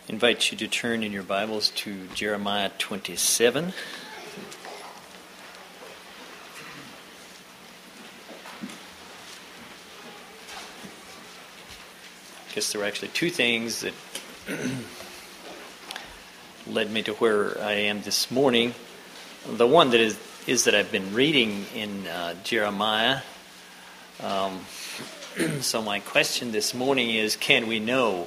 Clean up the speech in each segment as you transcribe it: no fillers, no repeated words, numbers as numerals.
invite you to turn in your Bibles to Jeremiah 27. I guess there were actually two things that led me to where I am this morning. The one that is that I've been reading in Jeremiah. So my question this morning is, can we know?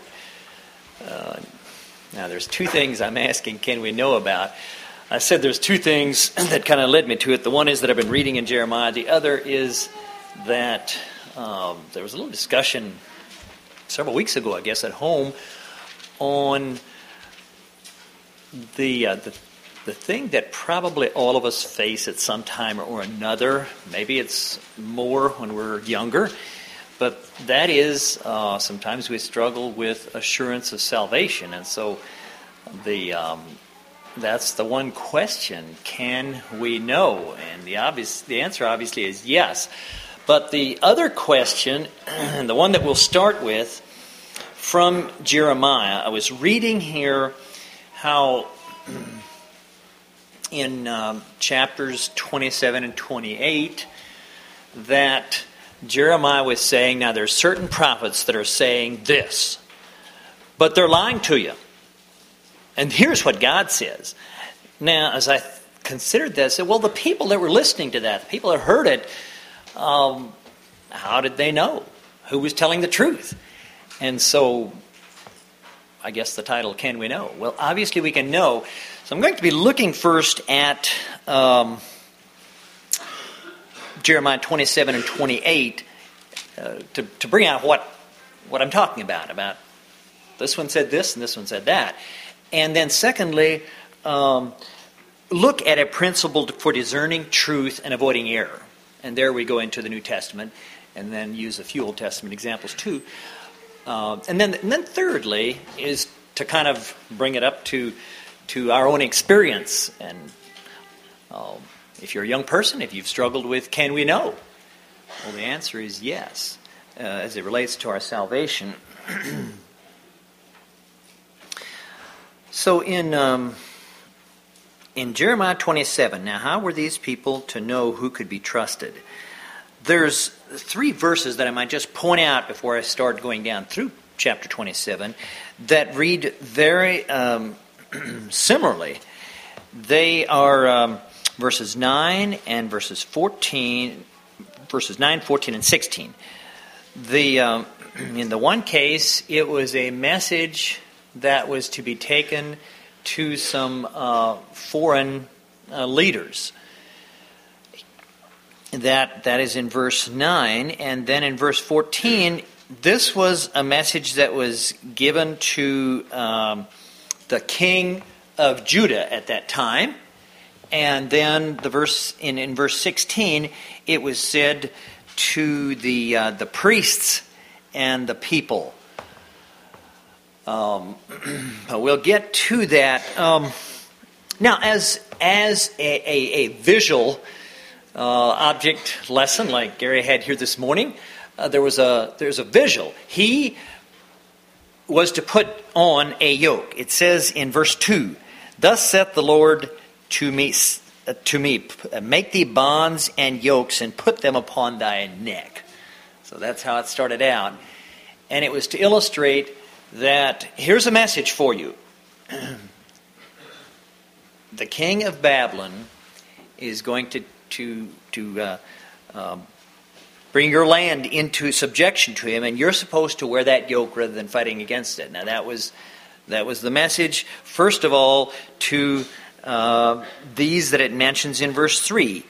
Now there's two things I'm asking, can we know about? I said there's two things that kind of led me to it. The one is that I've been reading in Jeremiah. The other is that there was a little discussion several weeks ago, I guess, at home on the thing that probably all of us face at some time or another. Maybe it's more when we're younger, but that is sometimes we struggle with assurance of salvation, and so that's the one question: can we know? And the answer obviously is yes. But the other question, the one that we'll start with from Jeremiah, I was reading here how in chapters 27 and 28 that Jeremiah was saying, now there's certain prophets that are saying this, but they're lying to you. And here's what God says. Now, as I considered that, I said, well, the people that were listening to that, the people that heard it, how did they know? Who was telling the truth? And so, I guess the title, Can We Know? Well, obviously we can know. So I'm going to be looking first at Jeremiah 27 and 28 to bring out what I'm talking about this one said this and this one said that. And then secondly, look at a principle for discerning truth and avoiding error. And there we go into the New Testament, and then use a few Old Testament examples too. And then thirdly is to kind of bring it up to our own experience. And if you're a young person, if you've struggled with can we know? Well, the answer is yes, as it relates to our salvation. So in Jeremiah 27, now how were these people to know who could be trusted? There's three verses that I might just point out before I start going down through chapter 27 that read very similarly. They are verses 9 and verses 14, verses 9, 14, and 16. In the one case, it was a message that was to be taken to some foreign leaders. That is in verse 9, and then in verse 14, this was a message that was given to the king of Judah at that time, and then in verse 16, it was said to the priests and the people. We'll get to that. Now, as a visual object lesson, like Gary had here this morning, there's a visual. He was to put on a yoke. It says in verse 2, "Thus saith the Lord to me, make thee bonds and yokes and put them upon thy neck." So that's how it started out. And it was to illustrate that here's a message for you. The king of Babylon is going to bring your land into subjection to him, and you're supposed to wear that yoke rather than fighting against it. Now that was the message, first of all, to these that it mentions in verse 3.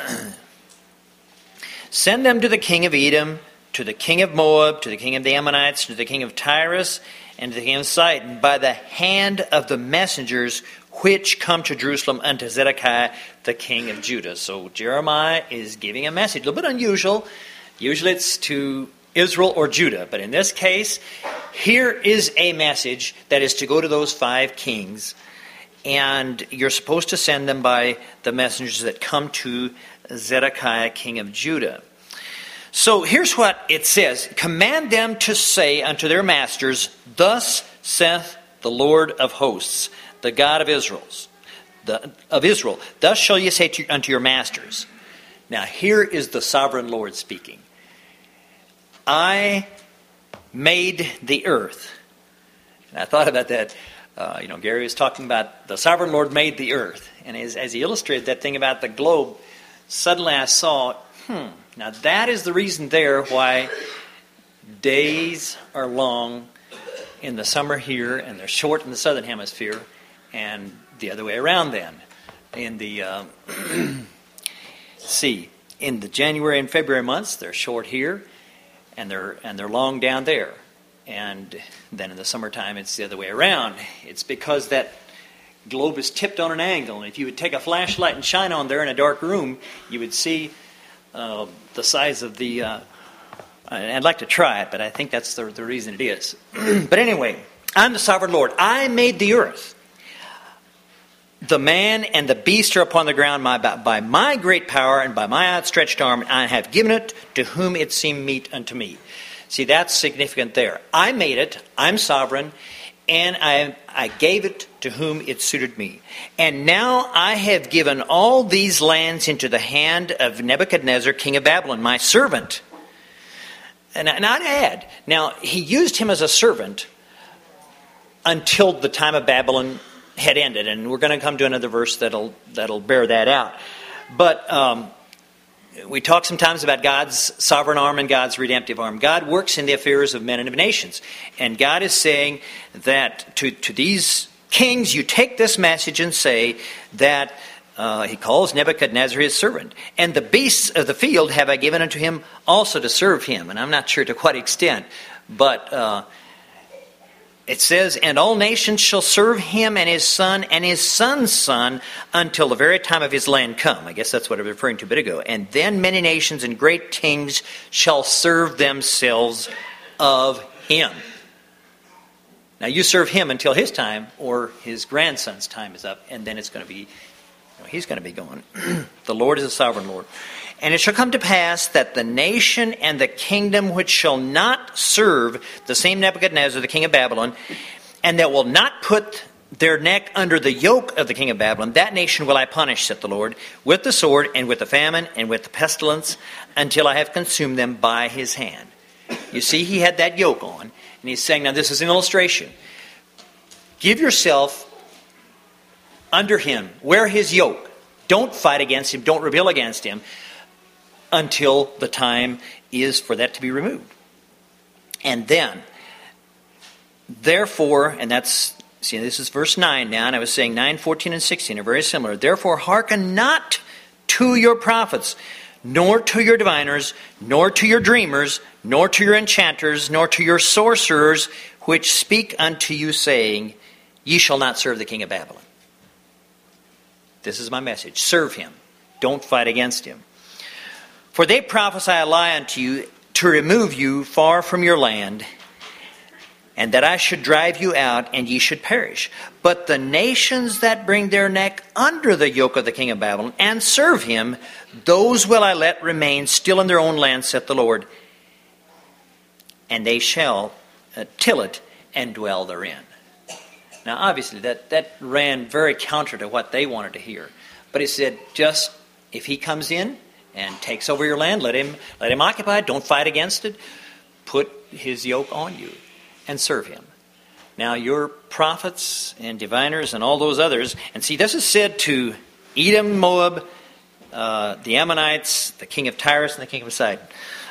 "Send them to the king of Edom, to the king of Moab, to the king of the Ammonites, to the king of Tyrus, and to the king of Sidon, by the hand of the messengers which come to Jerusalem unto Zedekiah, the king of Judah." So Jeremiah is giving a message, a little bit unusual. Usually it's to Israel or Judah, but in this case, here is a message that is to go to those 5 kings, and you're supposed to send them by the messengers that come to Zedekiah, king of Judah. So here's what it says. "Command them to say unto their masters, Thus saith the Lord of hosts, the God of Israel. Thus shall ye say unto your masters. Now here is the sovereign Lord speaking. I made the earth. And I thought about that. Gary was talking about the sovereign Lord made the earth. And as he illustrated that thing about the globe, suddenly I saw, now that is the reason there why days are long in the summer here and they're short in the southern hemisphere, and the other way around then. In the in the January and February months, they're short here and they're long down there. And then in the summertime, it's the other way around. It's because that globe is tipped on an angle. And if you would take a flashlight and shine on there in a dark room, you would see the size of the... I'd like to try it, but I think that's the reason it is. But anyway, I'm the sovereign Lord. I made the earth. The man and the beast are upon the ground by my great power and by my outstretched arm, and I have given it to whom it seemed meet unto me. See, that's significant there. I made it, I'm sovereign, and I gave it to whom it suited me. And now I have given all these lands into the hand of Nebuchadnezzar, king of Babylon, my servant. And I'd add, now he used him as a servant until the time of Babylon had ended, and we're going to come to another verse that'll bear that out. But we talk sometimes about God's sovereign arm and God's redemptive arm. God works in the affairs of men and of nations. And God is saying that to these kings, you take this message and say that he calls Nebuchadnezzar his servant. And the beasts of the field have I given unto him also to serve him. And I'm not sure to what extent, but it says, and all nations shall serve him and his son's son until the very time of his land come. I guess that's what I was referring to a bit ago. And then many nations and great kings shall serve themselves of him. Now you serve him until his time or his grandson's time is up, and then it's going to be, he's going to be gone. The Lord is a sovereign Lord. And it shall come to pass that the nation and the kingdom which shall not serve the same Nebuchadnezzar, the king of Babylon, and that will not put their neck under the yoke of the king of Babylon, that nation will I punish, saith the Lord, with the sword and with the famine and with the pestilence, until I have consumed them by his hand. You see, he had that yoke on, and he's saying, now this is an illustration. Give yourself under him, wear his yoke. Don't fight against him, don't rebel against him, until the time is for that to be removed. And then, therefore, and that's, see, this is verse 9 now, and I was saying 9, 14, and 16 are very similar. Therefore, hearken not to your prophets, nor to your diviners, nor to your dreamers, nor to your enchanters, nor to your sorcerers, which speak unto you, saying, ye shall not serve the king of Babylon. This is my message. Serve him. Don't fight against him. For they prophesy a lie unto you to remove you far from your land, and that I should drive you out, and ye should perish. But the nations that bring their neck under the yoke of the king of Babylon, and serve him, those will I let remain still in their own land, saith the Lord. And they shall till it and dwell therein. Now obviously that ran very counter to what they wanted to hear. But he said, just if he comes in and takes over your land, let him occupy it, don't fight against it, put his yoke on you and serve him. Now your prophets and diviners and all those others, and see, this is said to Edom, Moab, the Ammonites, the king of Tyrus, and the king of Sidon.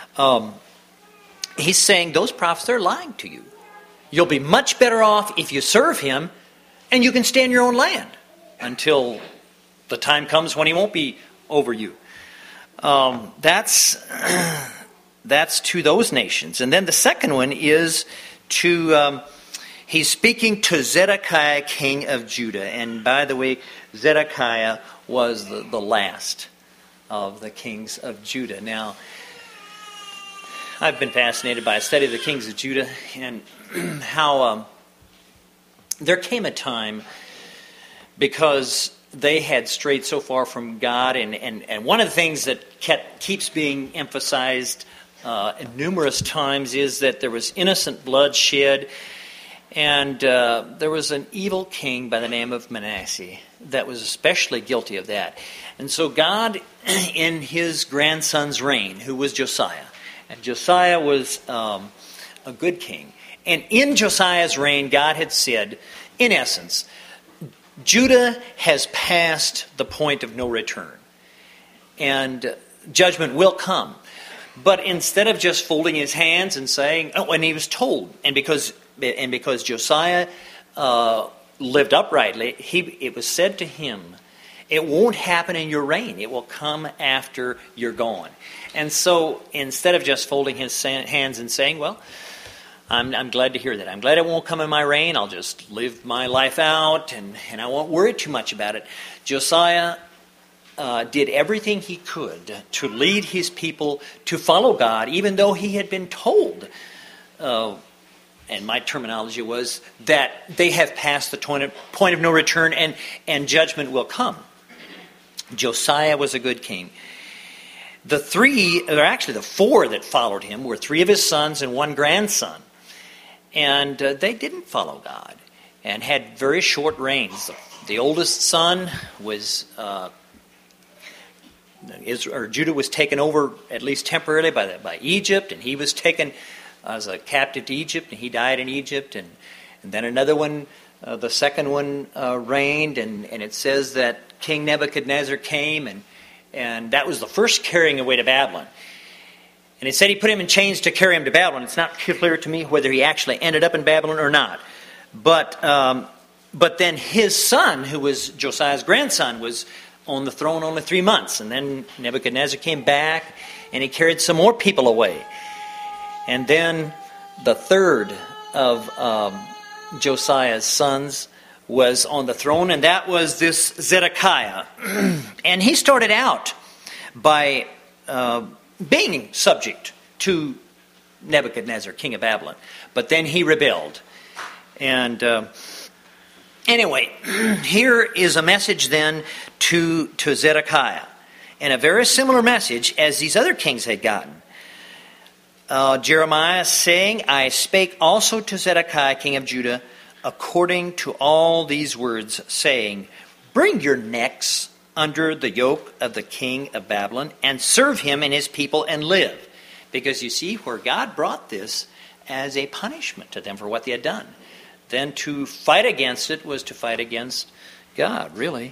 He's saying those prophets are lying to you. You'll be much better off if you serve him and you can stay in your own land until the time comes when he won't be over you. That's to those nations. And then the second one is to, he's speaking to Zedekiah, king of Judah. And by the way, Zedekiah was the last of the kings of Judah. Now, I've been fascinated by a study of the kings of Judah and how there came a time, because they had strayed so far from God, and one of the things that keeps being emphasized numerous times is that there was innocent blood shed, And there was an evil king by the name of Manasseh that was especially guilty of that. And so God, in his grandson's reign, who was Josiah, and Josiah was a good king. And in Josiah's reign, God had said, in essence, Judah has passed the point of no return. And judgment will come. But instead of just folding his hands and saying, oh, and he was told, and because Josiah lived uprightly, it was said to him, it won't happen in your reign. It will come after you're gone. And so instead of just folding his hands and saying, well, I'm glad to hear that. I'm glad it won't come in my reign. I'll just live my life out and I won't worry too much about it. Josiah did everything he could to lead his people to follow God, even though he had been told, and my terminology was, that they have passed the point of no return and judgment will come. Josiah was a good king. The four that followed him were three of his sons and one grandson. And they didn't follow God and had very short reigns. The oldest son was... Judah was taken over, at least temporarily, by Egypt, and he was taken as a captive to Egypt, and he died in Egypt. And then another one, the second one, reigned, and it says that King Nebuchadnezzar came, and that was the first carrying away to Babylon. And it said he put him in chains to carry him to Babylon. It's not clear to me whether he actually ended up in Babylon or not. But then his son, who was Josiah's grandson, was on the throne only 3 months. And then Nebuchadnezzar came back and he carried some more people away. And then the third of Josiah's sons was on the throne, and that was this Zedekiah. And he started out by being subject to Nebuchadnezzar, king of Babylon. But then he rebelled. And anyway, here is a message then to Zedekiah. And a very similar message as these other kings had gotten. Jeremiah saying, I spake also to Zedekiah, king of Judah, according to all these words, saying, bring your necks under the yoke of the king of Babylon, and serve him and his people and live. Because you see, where God brought this as a punishment to them for what they had done, then to fight against it was to fight against God, really.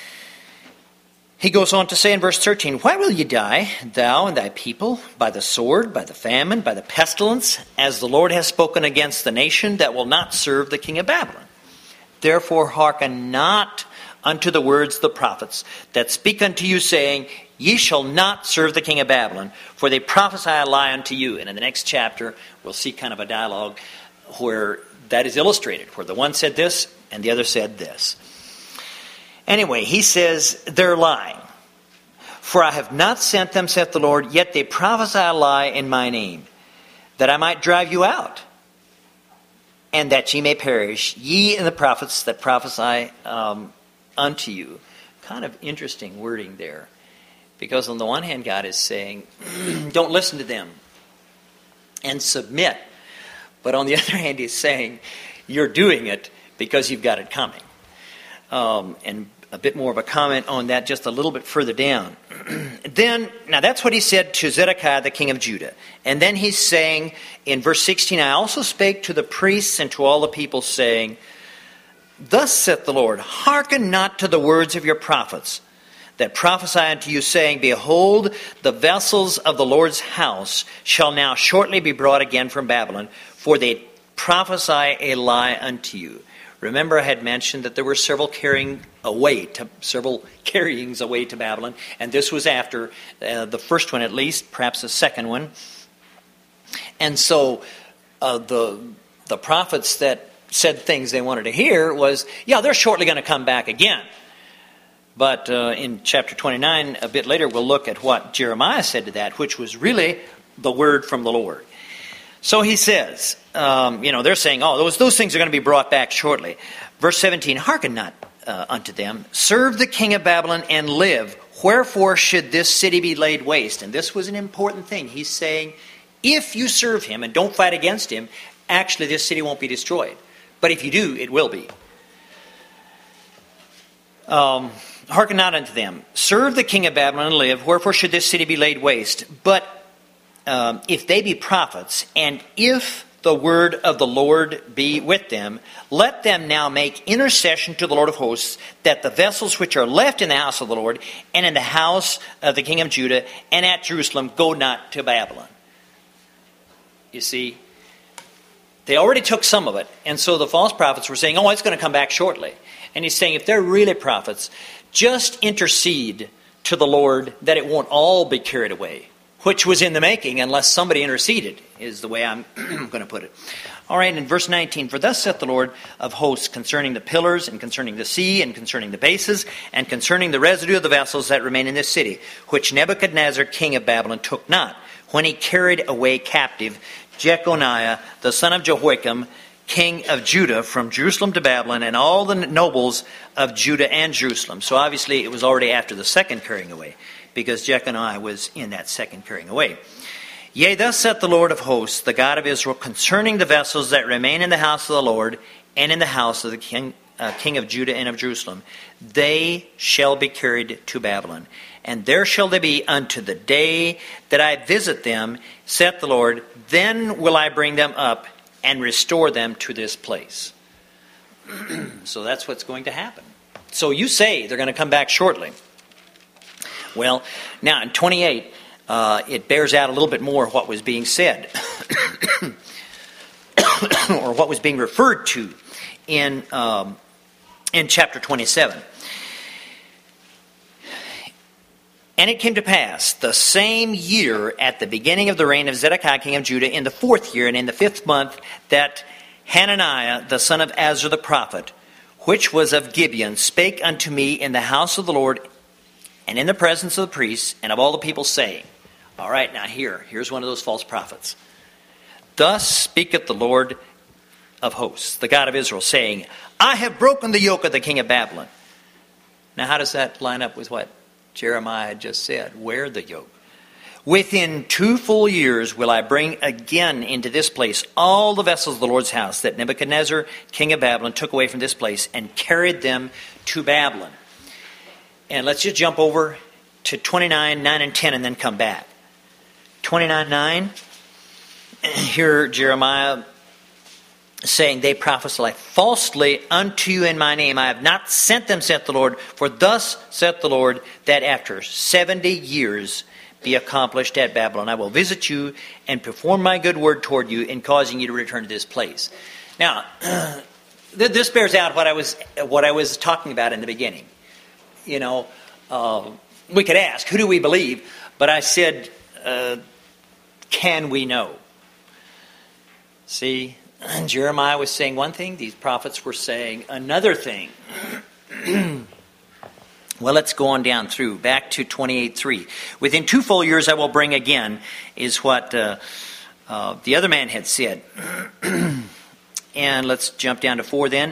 He goes on to say in verse 13, why will ye die, thou and thy people, by the sword, by the famine, by the pestilence, as the Lord has spoken against the nation that will not serve the king of Babylon? Therefore hearken not unto the words of the prophets that speak unto you, saying, ye shall not serve the king of Babylon, for they prophesy a lie unto you. And in the next chapter, we'll see kind of a dialogue where that is illustrated, where the one said this and the other said this. Anyway, he says, they're lying. For I have not sent them, saith the Lord, yet they prophesy a lie in my name, that I might drive you out, and that ye may perish, ye and the prophets that prophesy unto you. Kind of interesting wording there. Because on the one hand, God is saying, don't listen to them and submit. But on the other hand, he's saying, you're doing it because you've got it coming. And a bit more of a comment on that just a little bit further down. Now that's what he said to Zedekiah, the king of Judah. And then he's saying in verse 16, I also spake to the priests and to all the people, saying, thus saith the Lord, hearken not to the words of your prophets that prophesy unto you, saying, behold, the vessels of the Lord's house shall now shortly be brought again from Babylon, for they prophesy a lie unto you. Remember, I had mentioned that there were several carryings away to Babylon, and this was after the first one, at least, perhaps the second one. And so the prophets that said things they wanted to hear was, yeah, they're shortly going to come back again. But in chapter 29, a bit later, we'll look at what Jeremiah said to that, which was really the word from the Lord. So he says, they're saying, those things are going to be brought back shortly. Verse 17, hearken not unto them, serve the king of Babylon and live. Wherefore should this city be laid waste? And this was an important thing. He's saying, if you serve him and don't fight against him, actually this city won't be destroyed. But if you do, it will be. Hearken not unto them. Serve the king of Babylon and live. Wherefore should this city be laid waste? But if they be prophets, and if the word of the Lord be with them, let them now make intercession to the Lord of hosts, that the vessels which are left in the house of the Lord, and in the house of the king of Judah, and at Jerusalem, go not to Babylon. You see, they already took some of it, and so the false prophets were saying, oh, it's going to come back shortly. And he's saying, if they're really prophets, just intercede to the Lord that it won't all be carried away, which was in the making unless somebody interceded, is the way I'm going to put it. All right, in verse 19, for thus saith the Lord of hosts concerning the pillars, and concerning the sea, and concerning the bases, and concerning the residue of the vessels that remain in this city, which Nebuchadnezzar king of Babylon took not, when he carried away captive Jeconiah the son of Jehoiakim, king of Judah, from Jerusalem to Babylon, and all the nobles of Judah and Jerusalem. So obviously it was already after the second carrying away, because Jeconiah was in that second carrying away. Yea, thus saith the Lord of hosts, the God of Israel, concerning the vessels that remain in the house of the Lord, and in the house of the king of Judah and of Jerusalem, they shall be carried to Babylon. And there shall they be unto the day that I visit them, saith the Lord. Then will I bring them up and restore them to this place. So that's what's going to happen. So you say they're going to come back shortly. Well, now in 28, it bears out a little bit more what was being said, or what was being referred to in chapter 27. And it came to pass the same year, at the beginning of the reign of Zedekiah king of Judah, in the 4th year, and in the 5th month, that Hananiah the son of Azur the prophet, which was of Gibeon, spake unto me in the house of the Lord, and in the presence of the priests, and of all the people, saying, all right, now here's one of those false prophets. Thus speaketh the Lord of hosts, the God of Israel, saying, I have broken the yoke of the king of Babylon. Now how does that line up with what Jeremiah just said? Wear the yoke. Within 2 full years will I bring again into this place all the vessels of the Lord's house that Nebuchadnezzar, king of Babylon, took away from this place and carried them to Babylon. And let's just jump over to 29, 9, and 10 and then come back. 29, 9. Here Jeremiah saying, they prophesy falsely unto you in my name. I have not sent them, saith the Lord. For thus saith the Lord, that after 70 years be accomplished at Babylon, I will visit you and perform my good word toward you in causing you to return to this place. Now, this bears out what I was talking about in the beginning. You know, we could ask, who do we believe? But I said, can we know? See, Jeremiah was saying one thing, these prophets were saying another thing. Well, let's go on down through, back to 28:3. Within 2 full years I will bring again, is what the other man had said. And let's jump down to 4 then.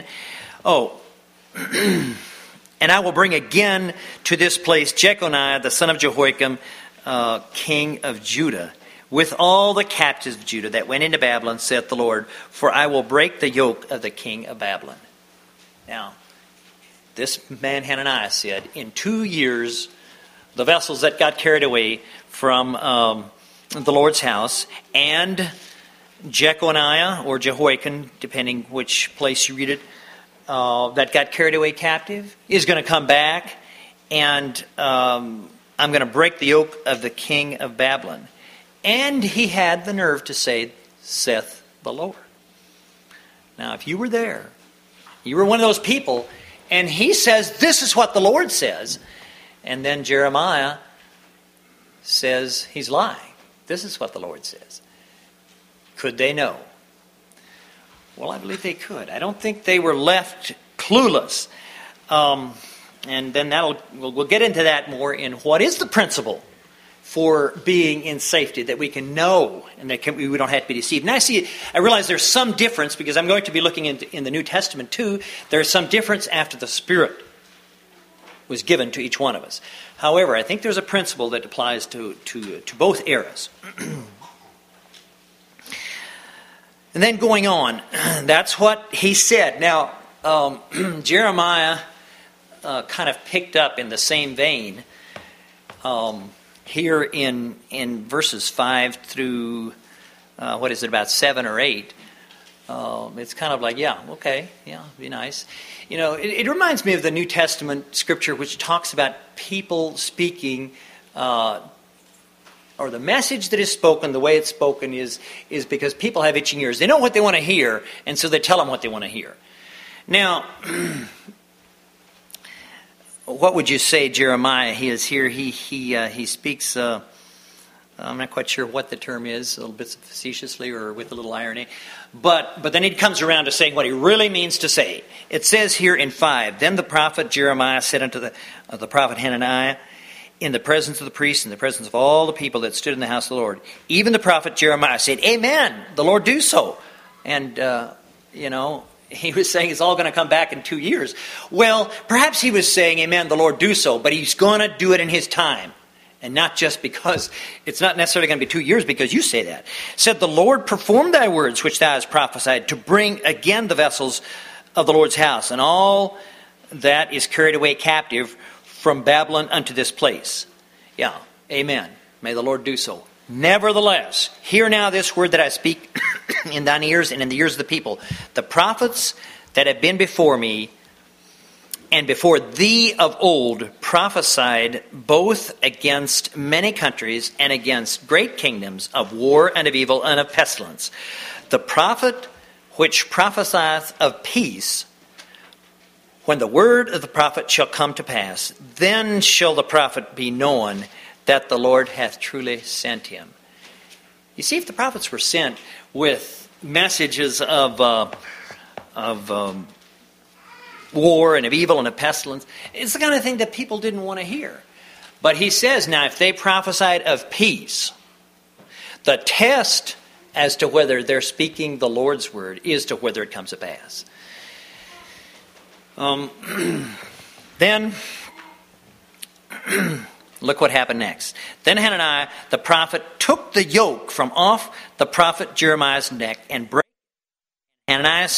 And I will bring again to this place Jeconiah the son of Jehoiakim, king of Judah, with all the captives of Judah that went into Babylon, saith the Lord, for I will break the yoke of the king of Babylon. Now, this man Hananiah said, in 2 years, the vessels that got carried away from the Lord's house, and Jeconiah, or Jehoiakim, depending which place you read it, that got carried away captive, is going to come back, and I'm going to break the yoke of the king of Babylon. And he had the nerve to say, saith the Lord. Now, if you were there, you were one of those people, and he says, this is what the Lord says. And then Jeremiah says he's lying. This is what the Lord says. Could they know? Well, I believe they could. I don't think they were left clueless. And then we'll get into that more in what is the principle for being in safety, that we can know and that we don't have to be deceived. And I realize there's some difference, because I'm going to be looking in the New Testament too. There's some difference after the Spirit was given to each one of us. However, I think there's a principle that applies to both eras. And then going on, that's what he said. Now, Jeremiah kind of picked up in the same vein here in verses 5 through, about 7 or 8. It's kind of like, be nice. It reminds me of the New Testament scripture which talks about people speaking, or the message that is spoken, the way it's spoken is because people have itching ears. They know what they want to hear, and so they tell them what they want to hear. Now, what would you say Jeremiah he is here? He speaks, I'm not quite sure what the term is, a little bit facetiously or with a little irony. But then he comes around to saying what he really means to say. It says here in 5, Then the prophet Jeremiah said unto the prophet Hananiah, in the presence of the priests, in the presence of all the people that stood in the house of the Lord, even the prophet Jeremiah said, Amen, the Lord do so. And, he was saying it's all going to come back in 2 years. Well, perhaps he was saying, Amen, the Lord do so, but he's going to do it in his time. And not just because, it's not necessarily going to be 2 years because you say that. Said, the Lord perform thy words which thou hast prophesied to bring again the vessels of the Lord's house, and all that is carried away captive from Babylon unto this place. Yeah, amen. May the Lord do so. Nevertheless, hear now this word that I speak in thine ears and in the ears of the people. The prophets that have been before me and before thee of old prophesied both against many countries and against great kingdoms of war and of evil and of pestilence. The prophet which prophesieth of peace, when the word of the prophet shall come to pass, then shall the prophet be known that the Lord hath truly sent him. You see, if the prophets were sent with messages of war and of evil and of pestilence, it's the kind of thing that people didn't want to hear. But he says now, if they prophesied of peace, the test as to whether they're speaking the Lord's word is to whether it comes to pass. Then, look what happened next. Then Hananiah the prophet took the yoke from off the prophet Jeremiah's neck and brake. Hananiah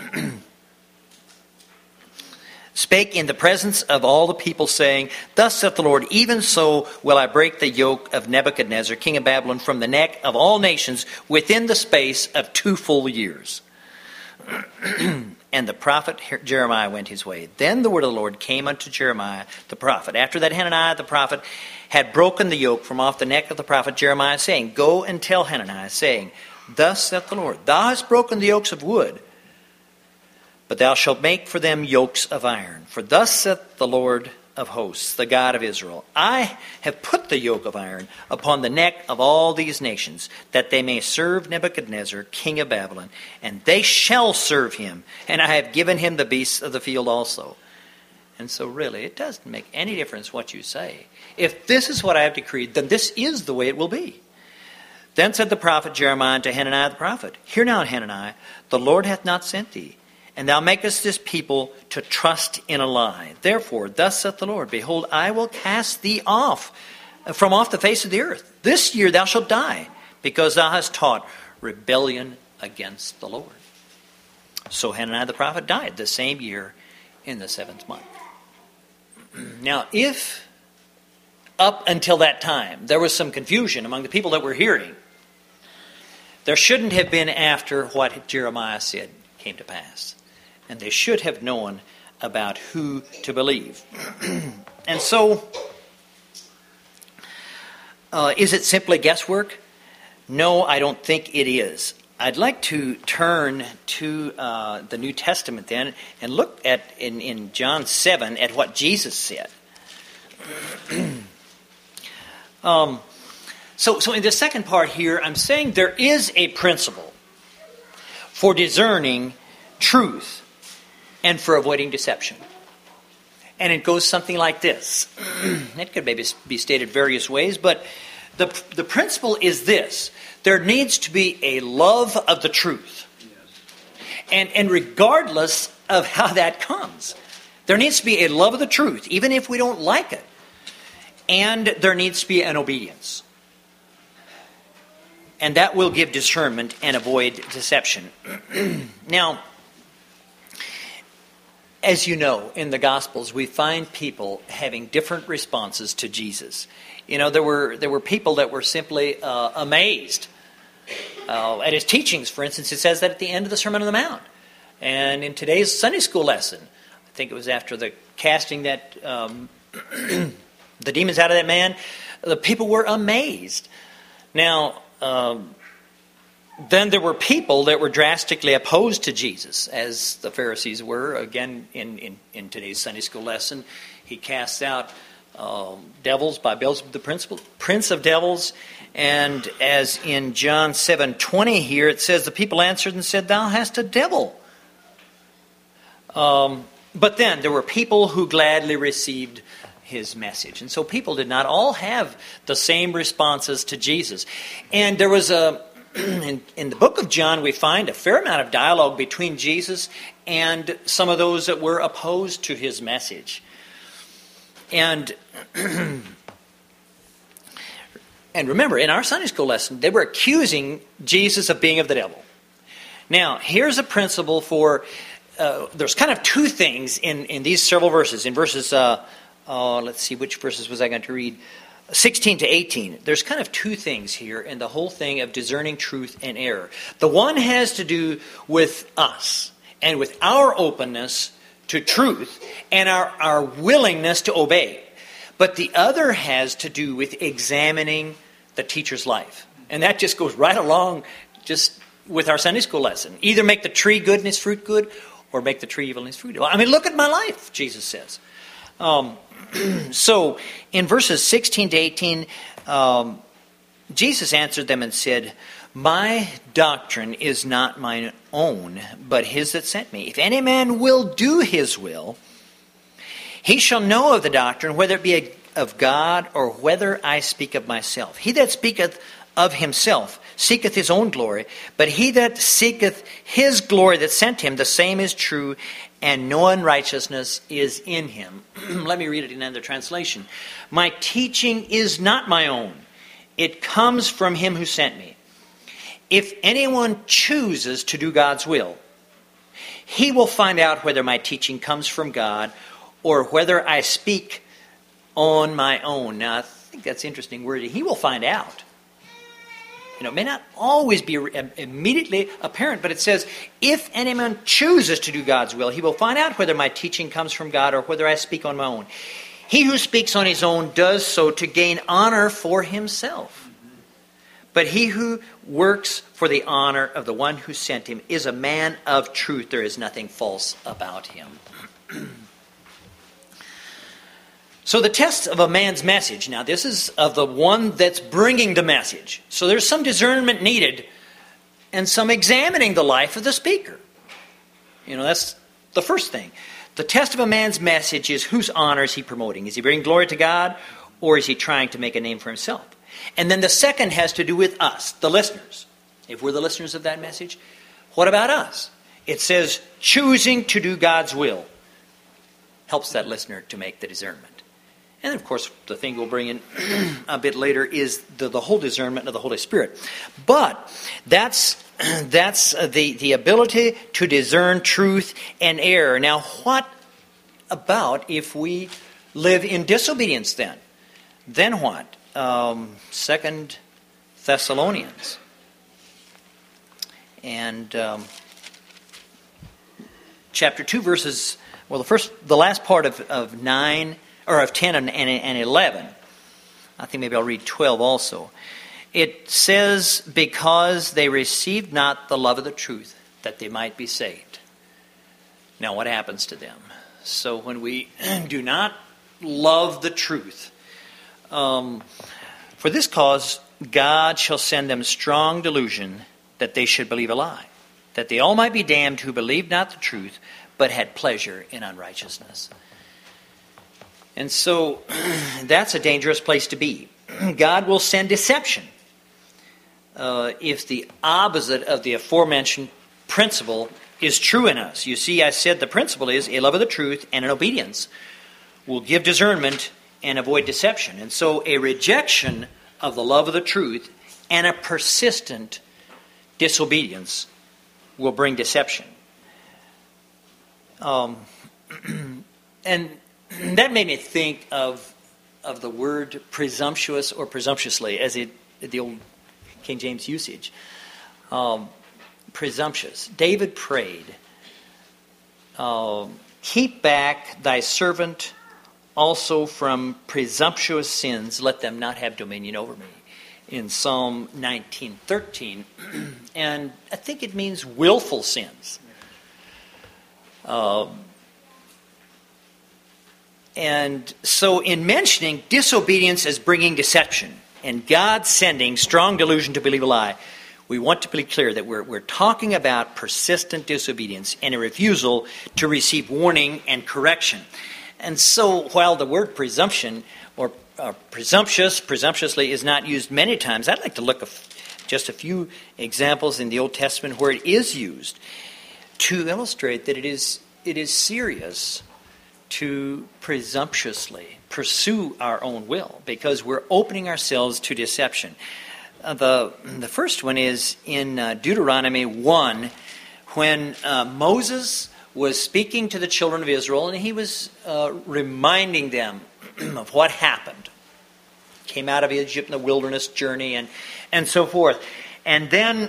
spake in the presence of all the people, saying, Thus saith the Lord, even so will I break the yoke of Nebuchadnezzar, king of Babylon, from the neck of all nations within the space of 2 full years. And the prophet Jeremiah went his way. Then the word of the Lord came unto Jeremiah the prophet. After that Hananiah the prophet had broken the yoke from off the neck of the prophet Jeremiah, saying, Go and tell Hananiah, saying, Thus saith the Lord, Thou hast broken the yokes of wood, but thou shalt make for them yokes of iron. For thus saith the Lord of hosts, the God of Israel, I have put the yoke of iron upon the neck of all these nations, that they may serve Nebuchadnezzar, king of Babylon, and they shall serve him, and I have given him the beasts of the field also. And so really, it doesn't make any difference what you say. If this is what I have decreed, then this is the way it will be. Then said the prophet Jeremiah unto Hananiah the prophet, Hear now, Hananiah, the Lord hath not sent thee, and thou makest this people to trust in a lie. Therefore, thus saith the Lord, Behold, I will cast thee from off the face of the earth. This year thou shalt die, because thou hast taught rebellion against the Lord. So Hananiah the prophet died the same year in the 7th month. Now, if up until that time there was some confusion among the people that were hearing, there shouldn't have been after what Jeremiah said came to pass. And they should have known about who to believe. And so, is it simply guesswork? No, I don't think it is. I'd like to turn to the New Testament then and look at in John 7 at what Jesus said. So in the second part here, I'm saying there is a principle for discerning truth and for avoiding deception. And it goes something like this. It could maybe be stated various ways, but the principle is this. There needs to be a love of the truth. And regardless of how that comes, there needs to be a love of the truth, even if we don't like it. And there needs to be an obedience. and that will give discernment and avoid deception. Now, as you know, in the Gospels, we find people having different responses to Jesus. You know, there were people that were simply amazed at his teachings. For instance, it says that at the end of the Sermon on the Mount. And in today's Sunday school lesson, I think it was after the casting that the demons out of that man, the people were amazed. Now, then there were people that were drastically opposed to Jesus, as the Pharisees were. Again, in today's Sunday school lesson, he casts out devils by Beelzebub, the prince of devils. And as in John 7:20 here, it says, the people answered and said, "Thou hast a devil." But then there were people who gladly received his message. And so people did not all have the same responses to Jesus. And there was in the book of John, we find a fair amount of dialogue between Jesus and some of those that were opposed to his message. And remember, in our Sunday school lesson, they were accusing Jesus of being of the devil. Now, here's a principle for, there's kind of two things in these several verses. In verses, let's see, which verses was I going to read? 16 to 18. There's kind of two things here in the whole thing of discerning truth and error. The one has to do with us and with our openness to truth and our willingness to obey. But the other has to do with examining the teacher's life. And that just goes right along just with our Sunday school lesson. Either make the tree good and its fruit good, or make the tree evil and its fruit evil. I mean, look at my life, Jesus says. So, in verses 16 to 18, Jesus answered them and said, "My doctrine is not mine own, but his that sent me. If any man will do his will, he shall know of the doctrine, whether it be of God or whether I speak of myself. He that speaketh of himself seeketh his own glory, but he that seeketh his glory that sent him, the same is true, and no unrighteousness is in him." Let me read it in another translation. "My teaching is not my own. It comes from him who sent me. If anyone chooses to do God's will, he will find out whether my teaching comes from God or whether I speak on my own." Now, I think that's interesting wording. He will find out. You know, it may not always be immediately apparent, but it says, if any man chooses to do God's will, he will find out whether my teaching comes from God or whether I speak on my own. He who speaks on his own does so to gain honor for himself. But he who works for the honor of the one who sent him is a man of truth. There is nothing false about him. So the test of a man's message, now this is of the one that's bringing the message. So there's some discernment needed and some examining the life of the speaker. You know, that's the first thing. The test of a man's message is, whose honor is he promoting? Is he bringing glory to God, or is he trying to make a name for himself? And then the second has to do with us, the listeners. If we're the listeners of that message, what about us? It says, choosing to do God's will helps that listener to make the discernment. And of course, the thing we'll bring in a bit later is the whole discernment of the Holy Spirit. But that's the ability to discern truth and error. Now, what about if we live in disobedience then? Then what? 2 Thessalonians. And chapter 2 verses, well, the last part of 9, or of 10 and 11. I think maybe I'll read 12 also. It says, because they received not the love of the truth, that they might be saved. Now, what happens to them? So when we do not love the truth, for this cause, God shall send them strong delusion that they should believe a lie, that they all might be damned who believed not the truth, but had pleasure in unrighteousness. And so that's a dangerous place to be. God will send deception if the opposite of the aforementioned principle is true in us. You see, I said the principle is a love of the truth and an obedience will give discernment and avoid deception. And so a rejection of the love of the truth and a persistent disobedience will bring deception. And that made me think of the word presumptuous or presumptuously as the old King James usage. Presumptuous. David prayed, keep back thy servant also from presumptuous sins, let them not have dominion over me. In Psalm 19:13, and I think it means willful sins. And so in mentioning disobedience as bringing deception and God sending strong delusion to believe a lie, we want to be clear that we're talking about persistent disobedience and a refusal to receive warning and correction. And so while the word presumption or presumptuously is not used many times, I'd like to look at just a few examples in the Old Testament where it is used to illustrate that it is serious to presumptuously pursue our own will, because we're opening ourselves to deception. The first one is in Deuteronomy 1, when Moses was speaking to the children of Israel, and he was reminding them of what happened. Came out of Egypt in the wilderness journey and so forth. And then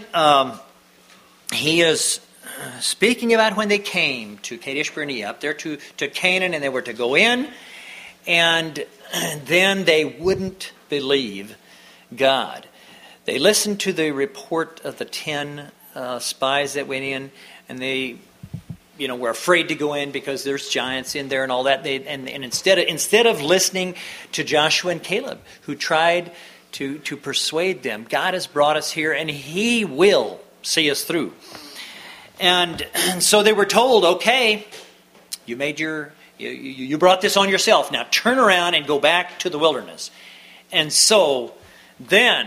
he is speaking about when they came to Kadesh Barnea, up there to Canaan, and they were to go in, and then they wouldn't believe God. They listened to the report of the 10 spies that went in, and they were afraid to go in because there's giants in there and all that. And instead of listening to Joshua and Caleb, who tried to persuade them, God has brought us here and He will see us through. And so they were told, okay, you brought this on yourself. Now turn around and go back to the wilderness. And so then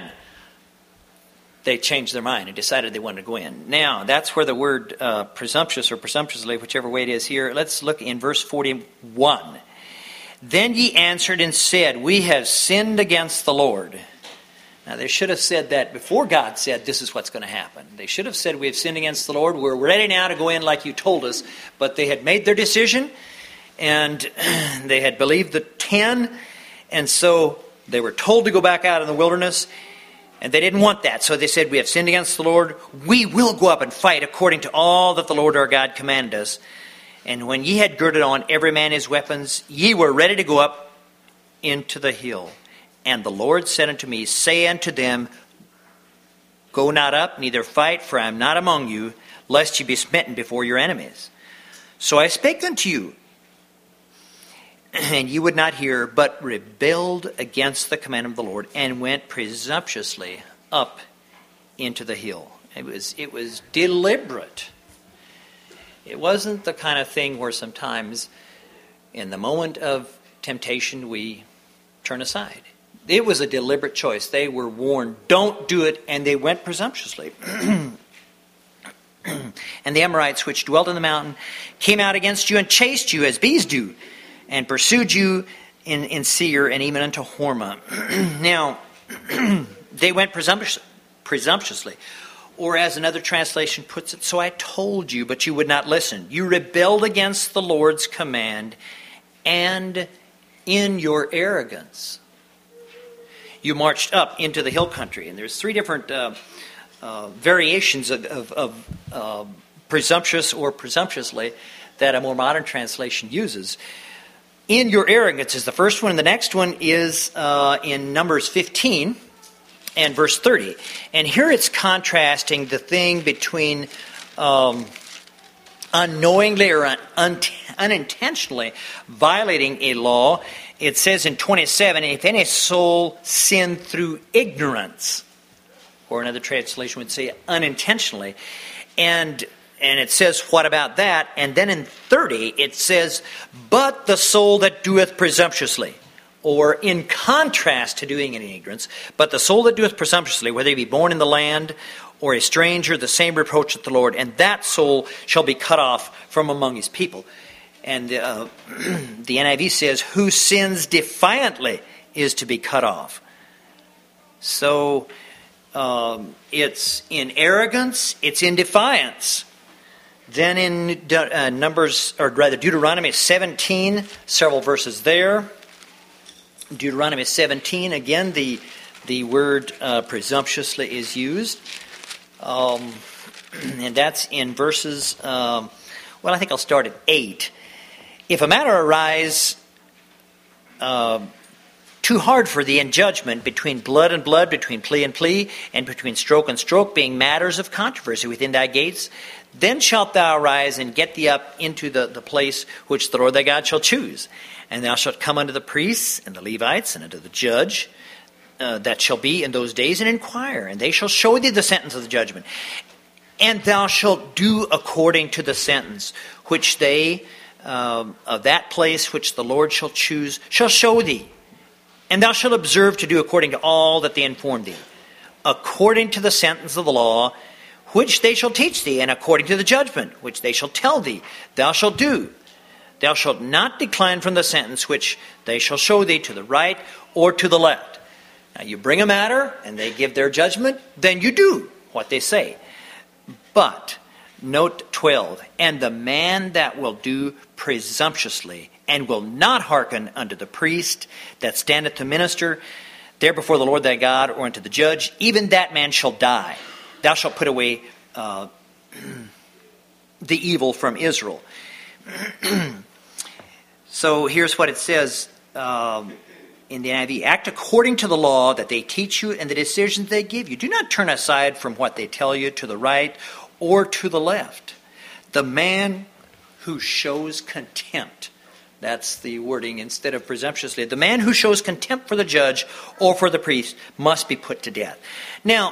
they changed their mind and decided they wanted to go in. Now, that's where the word presumptuous or presumptuously, whichever way it is here, let's look in verse 41. Then ye answered and said, we have sinned against the Lord. Now, they should have said that before God said this is what's going to happen. They should have said, we have sinned against the Lord. We're ready now to go in like you told us. But they had made their decision, and they had believed the 10, and so they were told to go back out in the wilderness. And they didn't want that. So they said, we have sinned against the Lord. We will go up and fight according to all that the Lord our God commanded us. And when ye had girded on every man his weapons, ye were ready to go up into the hill. And the Lord said unto me, say unto them, go not up, neither fight, for I am not among you, lest ye be smitten before your enemies. So I spake unto you, and ye would not hear, but rebelled against the command of the Lord, and went presumptuously up into the hill. It was deliberate. It wasn't the kind of thing where sometimes in the moment of temptation we turn aside. It was a deliberate choice. They were warned, don't do it, and they went presumptuously. And the Amorites which dwelt in the mountain came out against you and chased you as bees do, and pursued you in Seir and even unto Hormah. Now, they went presumptuously. Or as another translation puts it, so I told you, but you would not listen. You rebelled against the Lord's command, and in your arrogance, you marched up into the hill country. And there's three different variations of presumptuous or presumptuously that a more modern translation uses. In your arrogance is the first one, and the next one is in Numbers 15 and verse 30. And here it's contrasting the thing between unknowingly or unintentionally violating a law. It says in 27, if any soul sin through ignorance, or another translation would say unintentionally, and it says, what about that? And then in 30, it says, but the soul that doeth presumptuously, or in contrast to doing in ignorance, but the soul that doeth presumptuously, whether he be born in the land or a stranger, the same reproacheth the Lord, and that soul shall be cut off from among his people. And the NIV says, who sins defiantly is to be cut off. So It's in arrogance. It's in defiance. Then in Deuteronomy 17, several verses there. Deuteronomy 17, again, the word presumptuously is used. And that's in verses, I think I'll start at 8. If a matter arise too hard for thee in judgment, between blood and blood, between plea and plea, and between stroke and stroke, being matters of controversy within thy gates, then shalt thou arise and get thee up into the place which the Lord thy God shall choose. And thou shalt come unto the priests and the Levites and unto the judge that shall be in those days, and inquire, and they shall show thee the sentence of the judgment. And thou shalt do according to the sentence which they of that place which the Lord shall choose shall show thee. And thou shalt observe to do according to all that they inform thee, according to the sentence of the law which they shall teach thee, and according to the judgment which they shall tell thee, thou shalt do. Thou shalt not decline from the sentence which they shall show thee to the right or to the left. Now you bring a matter, and they give their judgment, then you do what they say. But, note 12, and the man that will do presumptuously, and will not hearken unto the priest that standeth to minister there before the Lord thy God, or unto the judge, even that man shall die. Thou shalt put away the evil from Israel. So here's what it says in the NIV. Act according to the law that they teach you and the decisions they give you. Do not turn aside from what they tell you to the right or to the left. The man who shows contempt, that's the wording instead of presumptuously, the man who shows contempt for the judge or for the priest must be put to death. Now,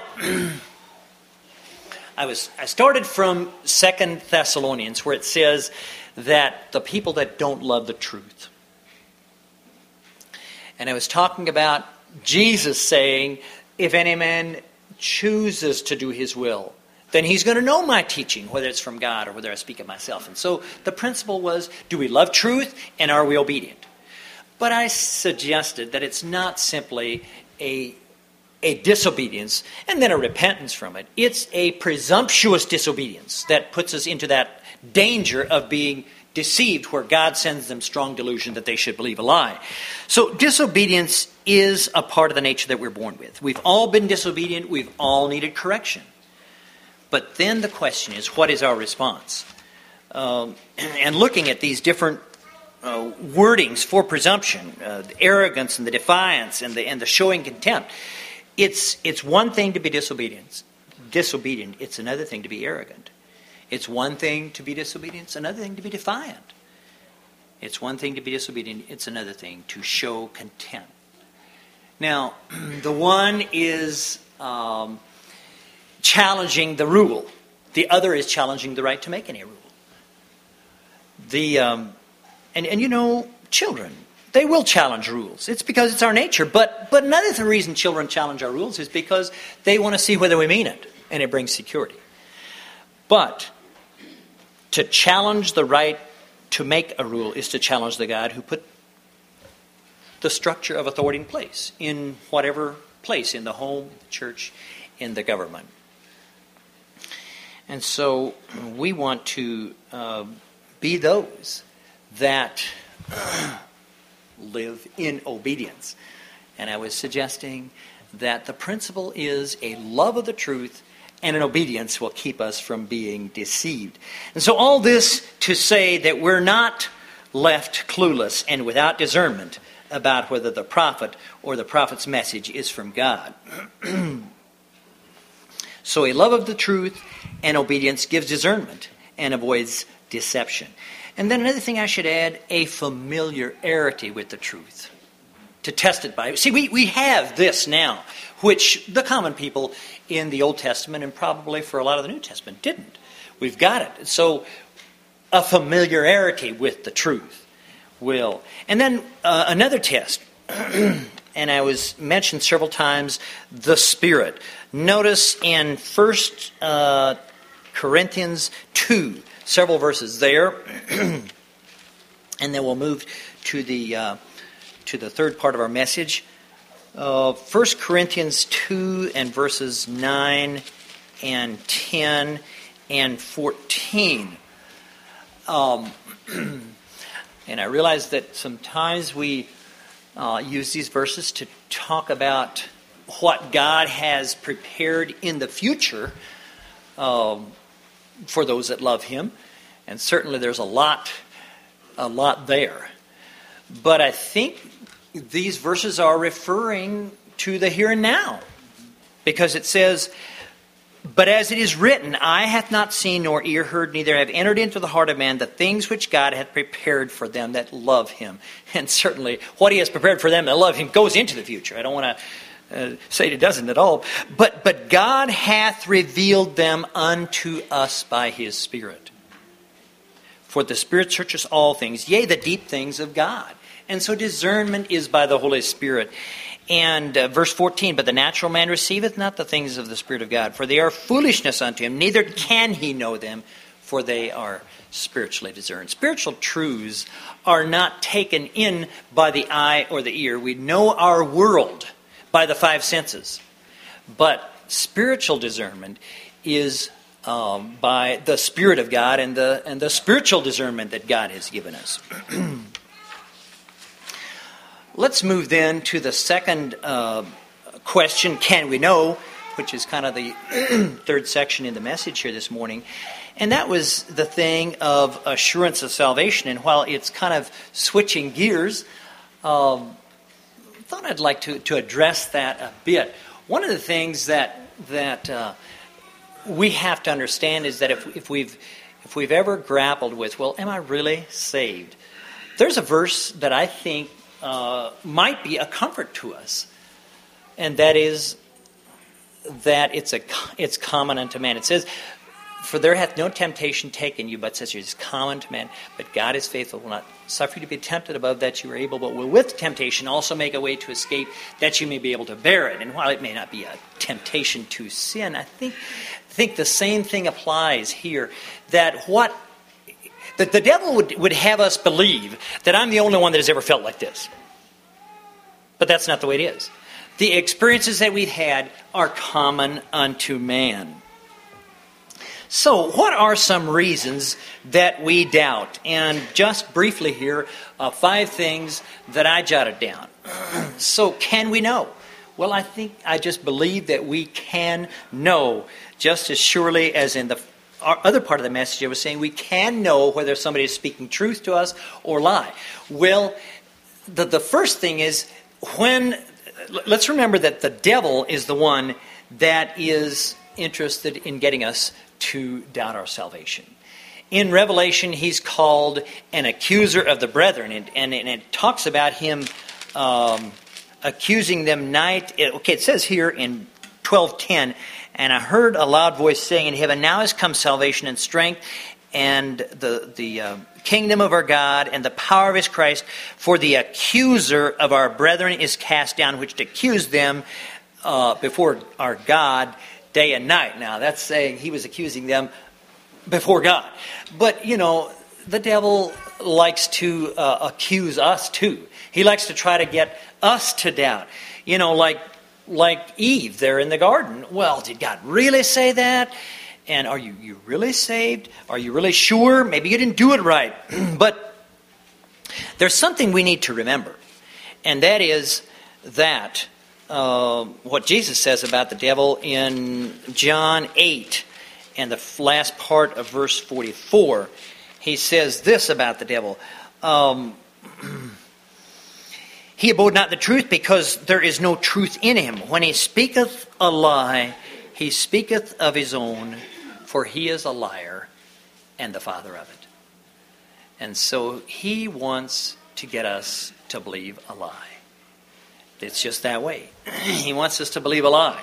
I started from 2 Thessalonians, where it says that the people that don't love the truth. And I was talking about Jesus saying, if any man chooses to do his will, then he's going to know my teaching, whether it's from God or whether I speak of myself. And so the principle was, do we love truth and are we obedient? But I suggested that it's not simply a disobedience and then a repentance from it. It's a presumptuous disobedience that puts us into that danger of being deceived, where God sends them strong delusion that they should believe a lie. So disobedience is a part of the nature that we're born with. We've all been disobedient. We've all needed correction. But then the question is, what is our response? And looking at these different wordings for presumption, the arrogance and the defiance and the showing contempt, it's one thing to be disobedient. It's another thing to be arrogant. It's one thing to be disobedient. It's another thing to be defiant. It's one thing to be disobedient. It's another thing to show contempt. Now, the one is challenging the rule. The other is challenging the right to make any rule. Children, they will challenge rules. It's because it's our nature. But another reason children challenge our rules is because they want to see whether we mean it, and it brings security. But to challenge the right to make a rule is to challenge the God who put the structure of authority in place, in whatever place, in the home, the church, in the government. And so we want to be those that live in obedience. And I was suggesting that the principle is a love of the truth, and an obedience will keep us from being deceived. And so all this to say that we're not left clueless and without discernment about whether the prophet or the prophet's message is from God. So a love of the truth and obedience gives discernment and avoids deception. And then another thing I should add, a familiarity with the truth. To test it by. See, we have this now, which the common people in the Old Testament and probably for a lot of the New Testament didn't. We've got it. So a familiarity with the truth will. And then another test, and I was mentioned several times, the Spirit. Notice in 1 Corinthians 2, several verses there, and then we'll move to the third part of our message. 1 Corinthians 2 and verses 9 and 10 and 14. And I realize that sometimes we use these verses to talk about what God has prepared in the future for those that love Him. And certainly there's a lot there. But I think these verses are referring to the here and now. Because it says, "But as it is written, eye hath not seen nor ear heard, neither have entered into the heart of man the things which God hath prepared for them that love Him." And certainly what He has prepared for them that love Him goes into the future. I don't want to say it doesn't at all. But God hath revealed them unto us by His Spirit. For the Spirit searches all things, yea, the deep things of God. And so discernment is by the Holy Spirit. And verse 14, "But the natural man receiveth not the things of the Spirit of God, for they are foolishness unto him, neither can he know them, for they are spiritually discerned." Spiritual truths are not taken in by the eye or the ear. We know our world by the five senses. But spiritual discernment is by the Spirit of God and the spiritual discernment that God has given us. Let's move then to the second question, can we know, which is kind of the third section in the message here this morning. And that was the thing of assurance of salvation. And while it's kind of switching gears, I thought I'd like to address that a bit. One of the things that we have to understand is that if we've ever grappled with, well, am I really saved? There's a verse that I think might be a comfort to us, and that is that it's common unto man. It says, "For there hath no temptation taken you, but such as is common to man. But God is faithful, will not suffer you to be tempted above that you are able, but will with temptation also make a way to escape, that you may be able to bear it." And while it may not be a temptation to sin, I think the same thing applies here. That the devil would have us believe that I'm the only one that has ever felt like this. But that's not the way it is. The experiences that we've had are common unto man. So, what are some reasons that we doubt? And just briefly here, 5 things that I jotted down. So, can we know? Well, I just believe that we can know just as surely as in our other part of the message I was saying, we can know whether somebody is speaking truth to us or lie. Well, the first thing is let's remember that the devil is the one that is interested in getting us to doubt our salvation. In Revelation, he's called an accuser of the brethren, and it talks about him accusing them night. It says here in 12:10, "And I heard a loud voice saying in heaven, Now is come salvation and strength, and the kingdom of our God, and the power of His Christ. For the accuser of our brethren is cast down, which accused them before our God day and night." Now, that's saying he was accusing them before God. But, the devil likes to accuse us too. He likes to try to get us to doubt. Like Eve there in the garden. Well, did God really say that? And are you really saved? Are you really sure? Maybe you didn't do it right. But there's something we need to remember. And that is that what Jesus says about the devil in John 8 and the last part of verse 44. He says this about the devil. "He abode not the truth, because there is no truth in him. When he speaketh a lie, he speaketh of his own, for he is a liar and the father of it." And so he wants to get us to believe a lie. It's just that way. He wants us to believe a lie.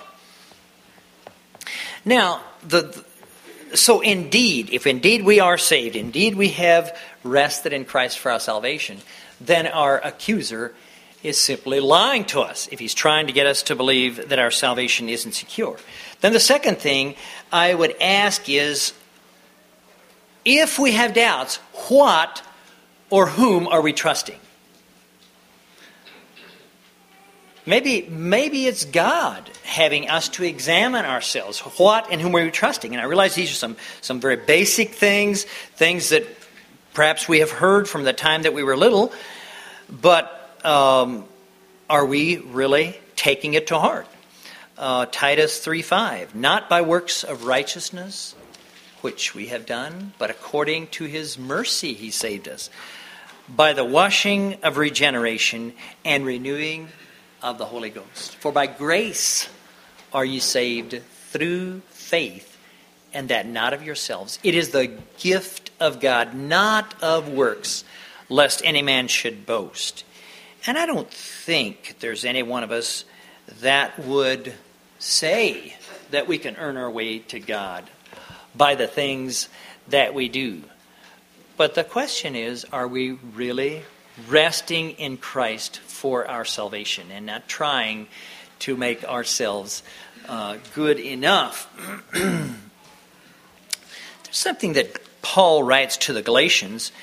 Now, so indeed, if indeed we are saved, indeed we have rested in Christ for our salvation, then our accuser is simply lying to us if he's trying to get us to believe that our salvation isn't secure. Then the second thing I would ask is, if we have doubts, what or whom are we trusting? Maybe it's God having us to examine ourselves. What and whom are we trusting? And I realize these are some very basic things that perhaps we have heard from the time that we were little, but are we really taking it to heart? Titus 3:5, not by works of righteousness, which we have done, but according to His mercy He saved us, by the washing of regeneration and renewing of the Holy Ghost. For by grace are you saved through faith, and that not of yourselves. It is the gift of God, not of works, lest any man should boast. And I don't think there's any one of us that would say that we can earn our way to God by the things that we do. But the question is, are we really resting in Christ for our salvation and not trying to make ourselves good enough? There's something that Paul writes to the Galatians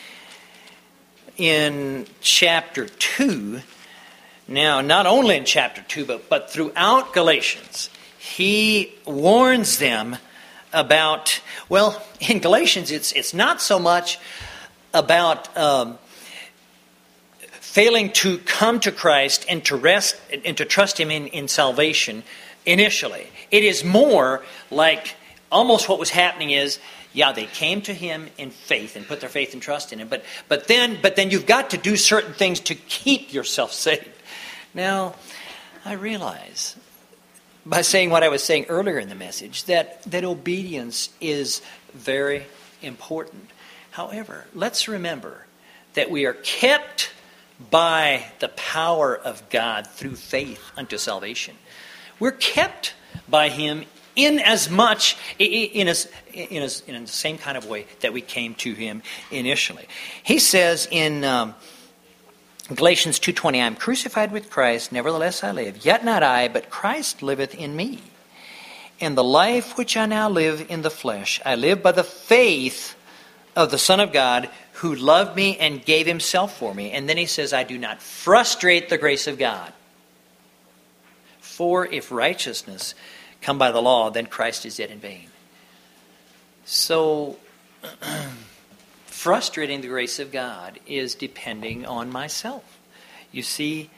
in chapter 2. Now, not only in chapter 2, but throughout Galatians, he warns them about, well, in Galatians, it's not so much about failing to come to Christ and to rest and to trust Him in salvation initially. It is more like almost what was happening is, yeah, they came to Him in faith and put their faith and trust in Him, but then you've got to do certain things to keep yourself saved. Now, I realize, by saying what I was saying earlier in the message, that obedience is very important. However, let's remember that we are kept by the power of God through faith unto salvation. We're kept by Him in as much, in the same kind of way that we came to Him initially. He says in Galatians 2:20, I am crucified with Christ, nevertheless I live. Yet not I, but Christ liveth in me. And the life which I now live in the flesh, I live by the faith of the Son of God, who loved me and gave Himself for me. And then he says, I do not frustrate the grace of God. For if righteousness come by the law, then Christ is dead in vain. So, frustrating the grace of God is depending on myself. You see,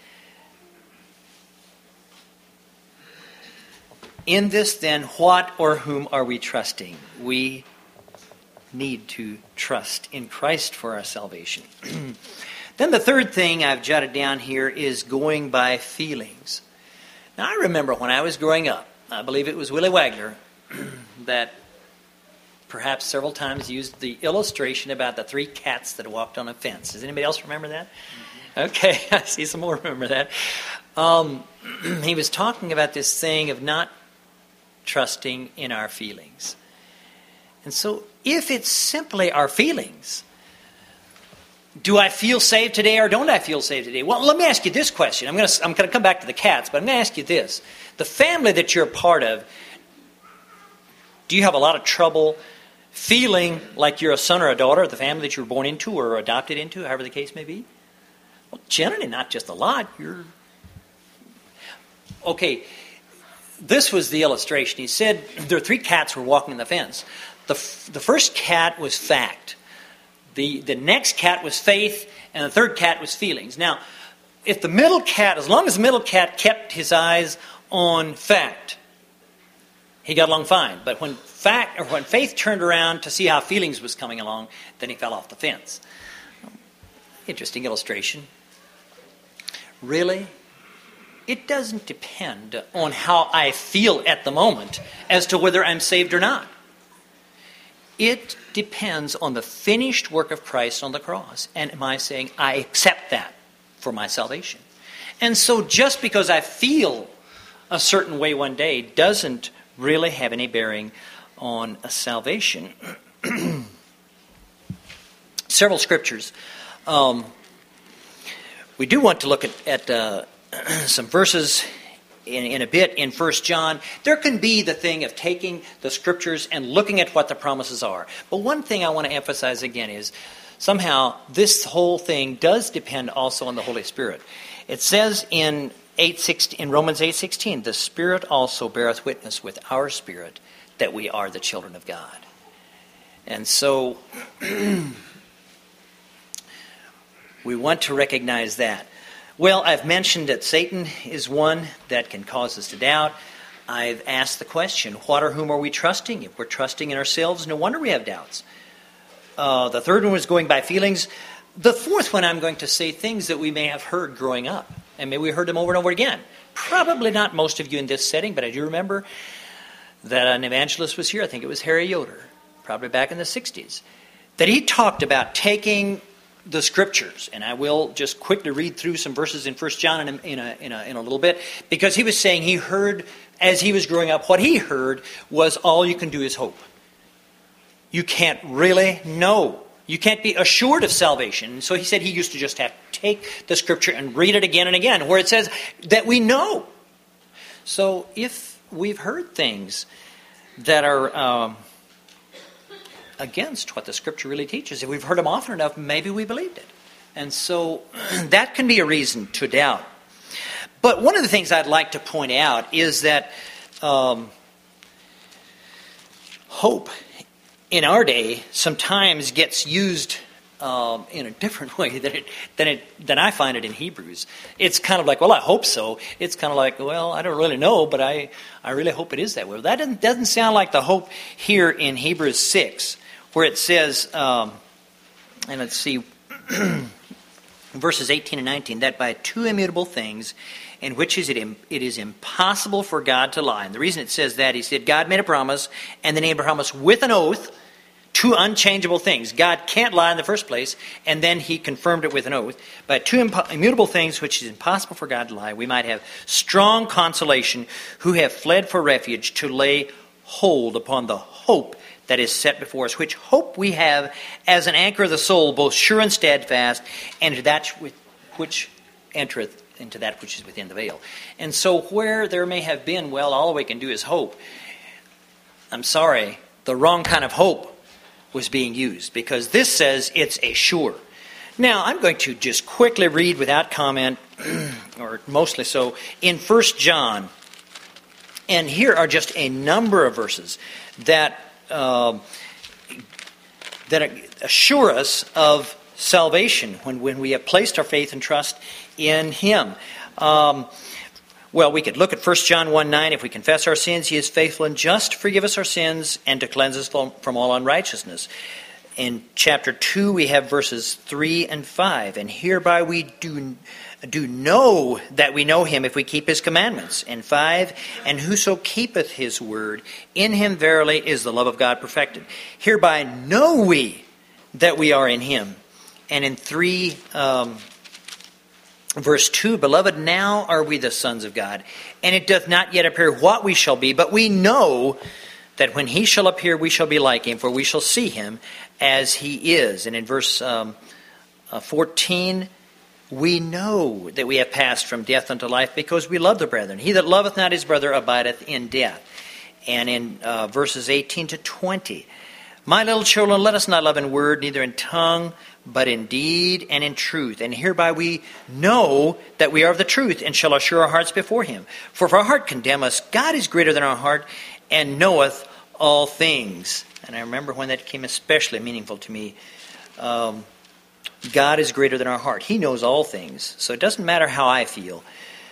in this then, what or whom are we trusting? We need to trust in Christ for our salvation. Then the third thing I've jotted down here is going by feelings. Now, I remember when I was growing up, I believe it was Willie Wagner that perhaps several times used the illustration about the 3 cats that walked on a fence. Does anybody else remember that? Mm-hmm. Okay, I see some more remember that. He was talking about this thing of not trusting in our feelings. And so, if it's simply our feelings, do I feel saved today or don't I feel saved today? Well, let me ask you this question. I'm going to come back to the cats, but I'm going to ask you this. The family that you're a part of, do you have a lot of trouble feeling like you're a son or a daughter of the family that you were born into or adopted into, however the case may be? Well, generally, not just a lot. Okay, this was the illustration. He said there are 3 cats were walking on the fence. The first cat was fact. The next cat was faith, and the third cat was feelings. Now, if the middle cat, as long as the middle cat kept his eyes on fact, he got along fine. But when faith turned around to see how feelings was coming along, then he fell off the fence. Interesting illustration. Really, it doesn't depend on how I feel at the moment as to whether I'm saved or not. It depends on the finished work of Christ on the cross. And am I saying, I accept that for my salvation? And so just because I feel a certain way one day doesn't really have any bearing on a salvation. Several scriptures. We do want to look at some verses in a bit in 1 John. There can be the thing of taking the scriptures and looking at what the promises are. But one thing I want to emphasize again is somehow this whole thing does depend also on the Holy Spirit. It says in in Romans 8:16, the Spirit also beareth witness with our spirit that we are the children of God. And so we want to recognize that. Well, I've mentioned that Satan is one that can cause us to doubt. I've asked the question, what or whom are we trusting? If we're trusting in ourselves, no wonder we have doubts. The third one was going by feelings. The fourth one, I'm going to say things that we may have heard growing up. And maybe we heard them over and over again. Probably not most of you in this setting, but I do remember that an evangelist was here. I think it was Harry Yoder, probably back in the 60s. That he talked about taking the Scriptures, and I will just quickly read through some verses in 1 John in a little bit, because he was saying he heard, as he was growing up, what he heard was all you can do is hope. You can't really know. You can't be assured of salvation. So he said he used to just have to take the Scripture and read it again and again, where it says that we know. So if we've heard things that are against what the Scripture really teaches, if we've heard them often enough, maybe we believed it. And so that can be a reason to doubt. But one of the things I'd like to point out is that hope in our day sometimes gets used in a different way than I find it in Hebrews. It's kind of like, well, I hope so. It's kind of like, well, I don't really know, but I really hope it is that way. Well, that doesn't sound like the hope here in Hebrews 6, where it says, and let's see, verses 18 and 19, that by two immutable things in which it is impossible for God to lie. And the reason it says that, he said, God made a promise, and then he made a promise with an oath, two unchangeable things. God can't lie in the first place, and then he confirmed it with an oath. By two immutable things which is impossible for God to lie, we might have strong consolation who have fled for refuge to lay hold upon the hope that is set before us, which hope we have as an anchor of the soul, both sure and steadfast, and that which entereth into that which is within the veil. And so where there may have been, well, all we can do is hope, I'm sorry, the wrong kind of hope was being used, because this says it's a sure. Now, I'm going to just quickly read without comment, or mostly so, in 1 John. And here are just a number of verses that assure us of salvation when we have placed our faith and trust in Him. Well, we could look at 1 John 1:9. If we confess our sins, He is faithful and just to forgive us our sins and to cleanse us from all unrighteousness. In chapter 2, we have verses 3 and 5. And hereby we do know that we know Him if we keep His commandments. And 5, and whoso keepeth His word, in him verily is the love of God perfected. Hereby know we that we are in Him. And in 3... Verse 2, Beloved, now are we the sons of God, and it doth not yet appear what we shall be, but we know that when He shall appear, we shall be like Him, for we shall see Him as He is. And in verse 14, we know that we have passed from death unto life, because we love the brethren. He that loveth not his brother abideth in death. And in verses 18 to 20, My little children, let us not love in word, neither in tongue, but in deed and in truth. And hereby we know that we are of the truth, and shall assure our hearts before Him. For if our heart condemn us, God is greater than our heart, and knoweth all things. And I remember when that became especially meaningful to me. God is greater than our heart. He knows all things. So it doesn't matter how I feel.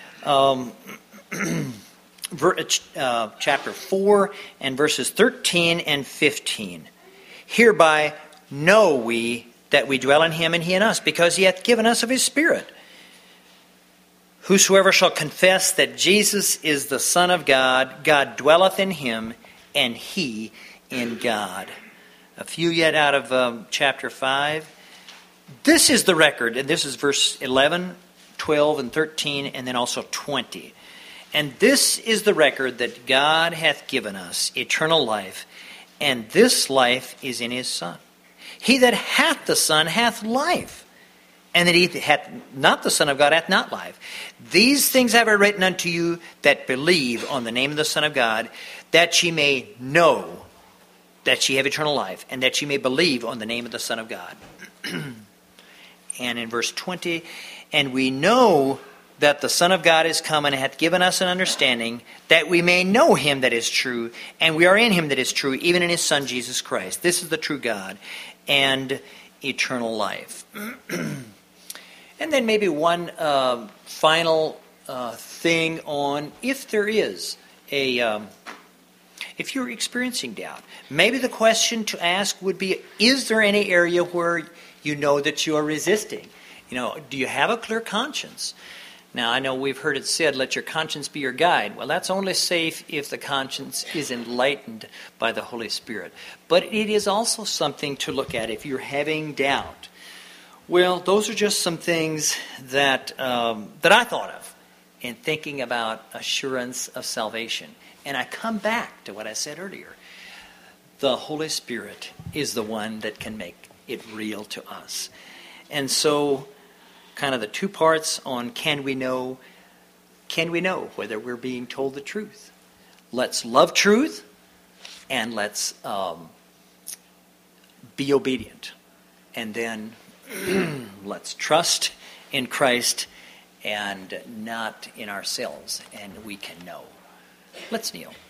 Chapter 4 and verses 13 and 15. Hereby know we that we dwell in Him and He in us, because He hath given us of His Spirit. Whosoever shall confess that Jesus is the Son of God, God dwelleth in Him, and He in God. A few yet out of chapter 5. This is the record, and this is verse 11, 12, and 13, and then also 20. And this is the record that God hath given us, eternal life, and this life is in His Son. He that hath the Son hath life, and that he hath not the Son of God hath not life. These things have I written unto you that believe on the name of the Son of God, that ye may know that ye have eternal life, and that ye may believe on the name of the Son of God. And in verse 20, and we know that the Son of God is come and hath given us an understanding, that we may know him that is true, and we are in him that is true, even in his Son Jesus Christ. This is the true God and eternal life. And then maybe one final thing on if there is if you're experiencing doubt, maybe the question to ask would be, is there any area where you know that you are resisting? Do you have a clear conscience? Now, I know we've heard it said, let your conscience be your guide. Well, that's only safe if the conscience is enlightened by the Holy Spirit. But it is also something to look at if you're having doubt. Well, those are just some things that I thought of in thinking about assurance of salvation. And I come back to what I said earlier. The Holy Spirit is the one that can make it real to us. And so, kind of the two parts on can we know whether we're being told the truth. Let's love truth, and let's be obedient. And then let's trust in Christ and not in ourselves, and we can know. Let's kneel.